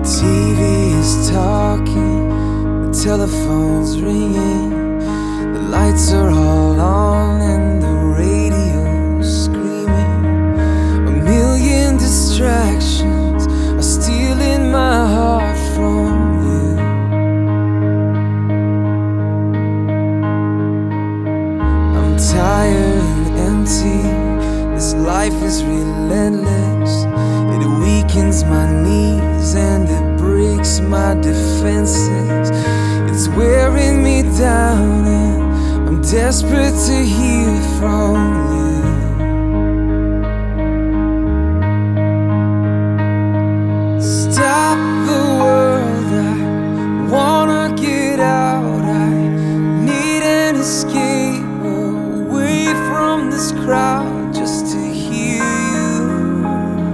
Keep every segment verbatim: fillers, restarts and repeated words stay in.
T V is talking, the telephone's ringing, the lights are all on and the radio's screaming. A million distractions are stealing my heart from you. I'm tired and empty, this life is relentless. It weakens my knees and it breaks my defenses. It's wearing me down and I'm desperate to hear from you. Stop the world, I wanna get out. I need an escape away from this crowd just to hear you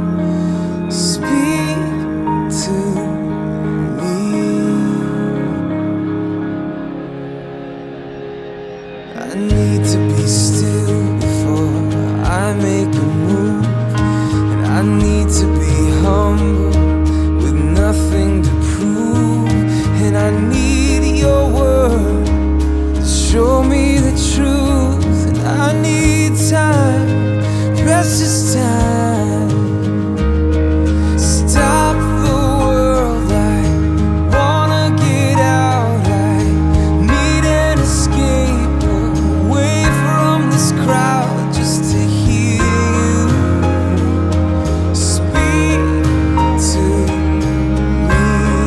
speak to me. I need to be still before I make a move, and I need to be humble with nothing to prove, and I need your word to show me the truth, and I need time, precious time. Stop the world, I wanna get out. I need an escape away from this crowd just to hear you speak to me.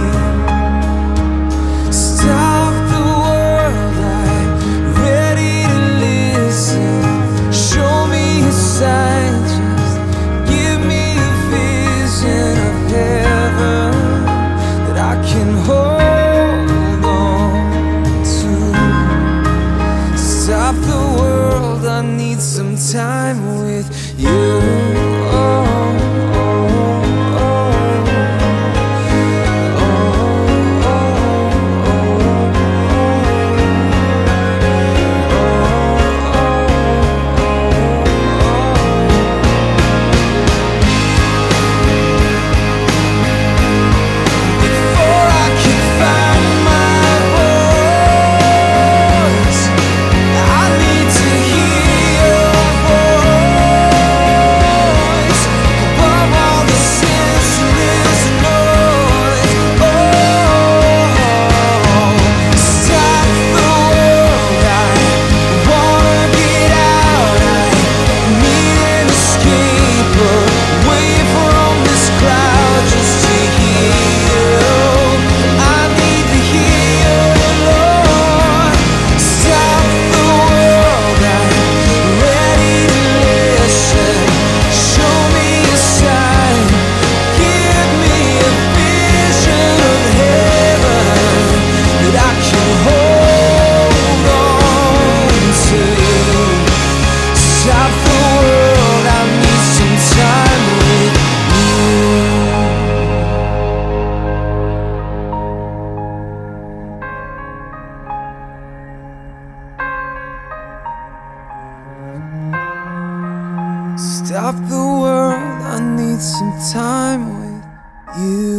Stop the world, I'm ready to listen. Show me a sign, just give me a vision of heaven that I can hold on to. Stop the world, I need some time with you. Oh, oh, oh, oh, before I can find my voice, I need to hear your voice above all the senseless noise. Oh, stop the world, I wanna get out. I need an escape away from this crowd just to hear you. I need to hear you, Lord. Stop the world, I'm ready to listen. Show me a sign, give me a vision of heaven that I can hold on to. Stop the world, I need some time with you. Stop the world, I need some time with you.